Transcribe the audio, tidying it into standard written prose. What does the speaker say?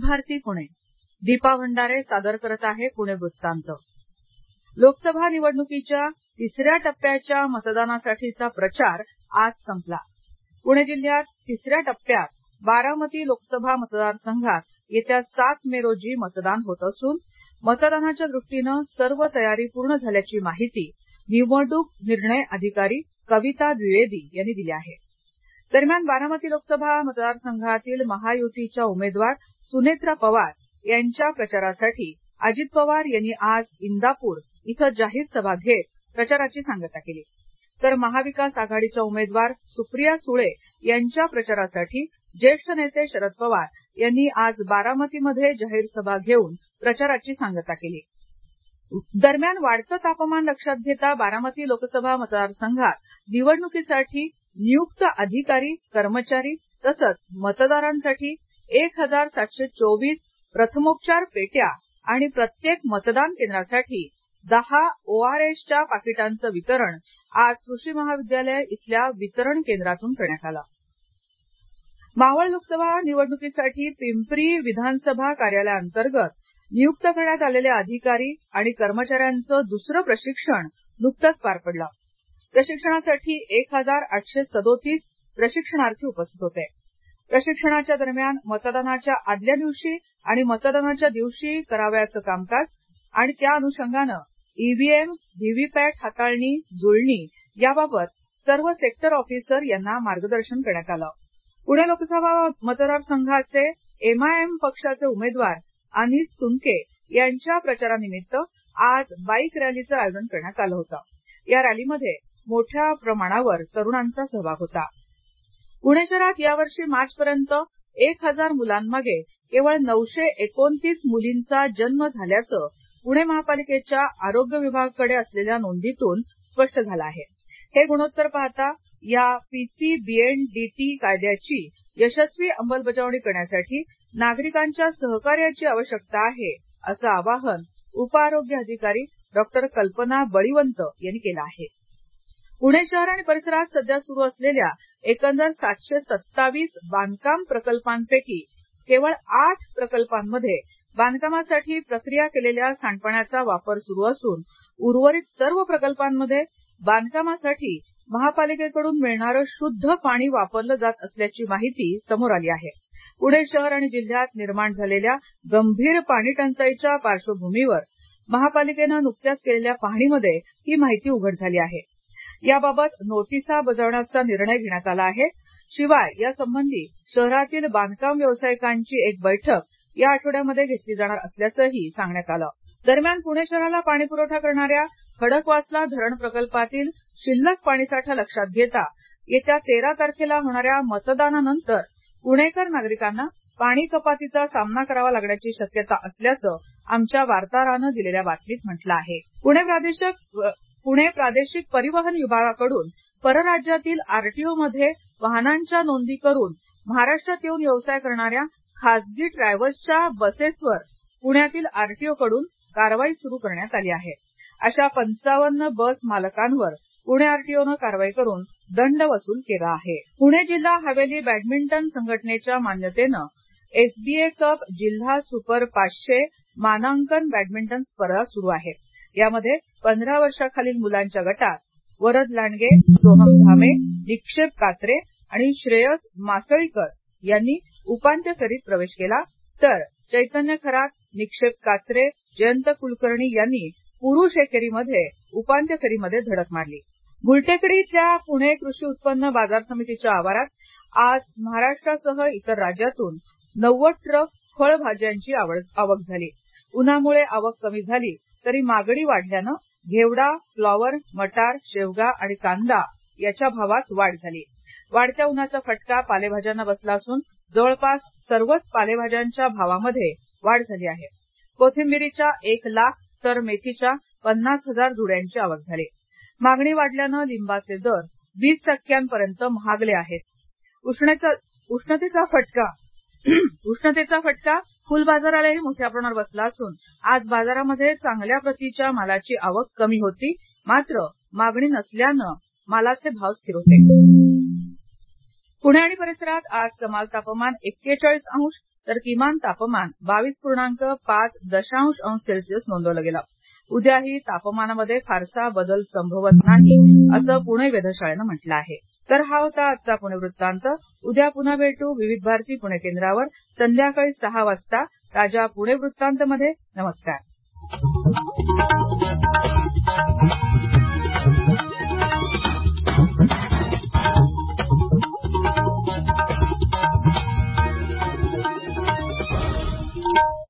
भारती पुणे. दीपा भंडारे सादर करत आहे पुणे वृत्तांत. लोकसभा निवडणुकीच्या तिसऱ्या टप्प्याच्या मतदानासाठीचा प्रचार आज संपला. पुणे जिल्ह्यात तिसऱ्या टप्प्यात बारामती लोकसभा मतदारसंघात येत्या 7 मे रोजी मतदान होत असून मतदानाच्या दृष्टीनं सर्व तयारी पूर्ण झाल्याची माहिती निवडणूक निर्णय अधिकारी कविता द्विवेदी यांनी दिली आहे. दरम्यान बारामती लोकसभा मतदारसंघातील महायुतीच्या उमेदवार सुनेत्रा पवार यांच्या प्रचारासाठी अजित पवार यांनी आज इंदापूर इथं जाहीर सभा घेत प्रचाराची सांगता केली. तर महाविकास आघाडीच्या उमेदवार सुप्रिया सुळे यांच्या प्रचारासाठी ज्येष्ठ नेते शरद पवार यांनी आज बारामतीमध्ये जाहीर सभा घेऊन प्रचाराची सांगता केली. दरम्यान वाढतं तापमान लक्षात घेता बारामती लोकसभा मतदारसंघात निवडणुकीसाठी नियुक्त अधिकारी कर्मचारी तसंच मतदारांसाठी 1724 प्रथमोपचार पेट्या आणि प्रत्येक मतदान केंद्रासाठी 10 ORSच्या पाकिटांचं वितरण आज कृषी महाविद्यालय इथल्या वितरण केंद्रातून करण्यात आलं. मावळ लोकसभा निवडणुकीसाठी पिंपरी विधानसभा कार्यालयाअंतर्गत नियुक्त करण्यात आलेल्या अधिकारी आणि कर्मचाऱ्यांचं दुसरं प्रशिक्षण नुकतंच पार पडलं. प्रशिक्षणासाठी 1837 प्रशिक्षणार्थी उपस्थित होते. प्रशिक्षणाच्या दरम्यान मतदानाच्या आदल्या दिवशी आणि मतदानाच्या दिवशी करावयाचं कामकाज आणि त्या अनुषंगानं ईव्हीएम, व्हीव्हीपॅट हाताळणी, जुळणी याबाबत सर्व सेक्टर ऑफिसर यांना मार्गदर्शन करण्यात आलं. पुणे लोकसभा मतदारसंघाचे MIM पक्षाचे उमेदवार अनिस सुनके यांच्या प्रचारानिमित्त आज बाईक रॅलीचं आयोजन करण्यात आलं होतं. या रॅलीमध्ये मोठ्या प्रमाणावर तरुणांचा सहभाग होता. पुणे शहरात यावर्षी मार्चपर्यंत 1000 मुलांमागे केवळ 929 मुलींचा जन्म झाल्याचं पुणे महापालिकेच्या आरोग्य विभागाकडे असलेल्या नोंदीतून स्पष्ट झालं आहे. हे गुणोत्तर पाहता या PCBNDT कायद्याची यशस्वी अंमलबजावणी करण्यासाठी नागरिकांच्या सहकार्याची आवश्यकता आहे असं आवाहन उपआरोग्य अधिकारी डॉ. कल्पना बळीवंत यांनी केलं आहे. पुणे शहर आणि परिसरात सध्या सुरू असलेल्या एकंदर 727 बांधकाम प्रकल्पांपैकी केवळ 8 प्रकल्पांमध्ये बांधकामासाठी प्रक्रिया केलेल्या सांडपाण्याचा वापर सुरू असून उर्वरित सर्व प्रकल्पांमध्ये बांधकामासाठी महापालिकेकडून मिळणारं शुद्ध पाणी वापरलं जात असल्याची माहिती समोर आली आहे. पुणे शहर आणि जिल्ह्यात निर्माण झालेल्या गंभीर पाणी टंचाईच्या पार्श्वभूमीवर महापालिकेनं नुकत्याच केलेल्या पाहणीमध्ये ही माहिती उघड झाली आहे. याबाबत नोटिसा बजावण्याचा निर्णय घेण्यात आला आहे. शिवाय यासंबंधी शहरातील बांधकाम व्यावसायिकांची एक बैठक या आठवड्यामध्ये घेतली जाणार असल्याचंही सांगण्यात आलं. दरम्यान पुणे शहराला पाणी पुरवठा करणाऱ्या खडकवासला धरण प्रकल्पातील शिल्लक पाणीसाठा लक्षात घेता येत्या 13 तारखेला होणाऱ्या मतदानानंतर पुणेकर नागरिकांना पाणी कपातीचा सामना करावा लागण्याची शक्यता असल्याचं आमच्या वार्ताहरानं दिलेल्या बातमीत म्हटलं आहे. पुणे प्रादेशिक परिवहन विभागाकडून परराज्यातील RTO मध्ये वाहनांच्या नोंदी करून महाराष्ट्रात येऊन व्यवसाय करणाऱ्या खासगी ट्रॅव्हल्सच्या बसेसवर पुण्यातील RTO कडून कारवाई सुरू करण्यात आली आहे. अशा 55 बस मालकांवर पुणे RTOनं कारवाई करून दंड वसूल केला आहे. पुणे जिल्हा हवेली बॅडमिंटन संघटनेच्या मान्यतेनं SBA कप जिल्हा सुपर 500 मानांकन बॅडमिंटन स्पर्धा सुरू आहे. यामध्ये 15 वर्षाखालील मुलांच्या गटात वरद लांडगे, सोहम धामे, निक्षेप कात्रे आणि श्रेयस मासळीकर यांनी उपांत्य फेरीत प्रवेश केला. तर चैतन्य खरात, निक्षेप कात्रे, जयंत कुलकर्णी यांनी पुरुष एकेरीमध्ये उपांत्य फेरीमध्ये धडक मारली. गुलटेकडी इथल्या पुणे कृषी उत्पन्न बाजार समितीच्या आवारात आज महाराष्ट्रासह इतर राज्यातून 90 ट्रक फळभाज्यांची आवक झाली. उन्हामुळे आवक कमी झाली तरी मागणी वाढल्यानं घेवडा, फ्लॉवर, मटार, शेवगा आणि कांदा याच्या भावात वाढ झाली. वाढत्या उन्हाचा फटका पालेभाज्यांना बसला असून जवळपास सर्वच पालेभाज्यांच्या भावामध्ये वाढ झाली आहे. कोथिंबिरीच्या 1 लाख तर मेथीच्या 50,000 जुड्यांची आवक झाली. मागणी वाढल्यानं लिंबाचे दर 20% महागले आहेत. उष्णतेचा फटका फुलबाजारालाही मोठ्या प्रमाणावर बसला असून आज बाजारामध्ये चांगल्या प्रतीच्या मालाची आवक कमी होती. मात्र मागणी नसल्यानं मालाचे भाव स्थिर होते. पुणे आणि परिसरात आज कमाल तापमान 41°, तर किमान तापमान 22.5 अंश सेल्सिअस नोंदवलं गेलं. उद्याही तापमानामध्ये फारसा बदल संभवत नाही असं पुणे वेधशाळेनं म्हटलं आहे. तर हा होता आजचा पुणे वृत्तांत. उद्या पुन्हा भेटू विविध भारती पुणे केंद्रावर संध्याकाळी 6 वाजता ताज्या पुणे वृत्तांत मध्ये. नमस्कार.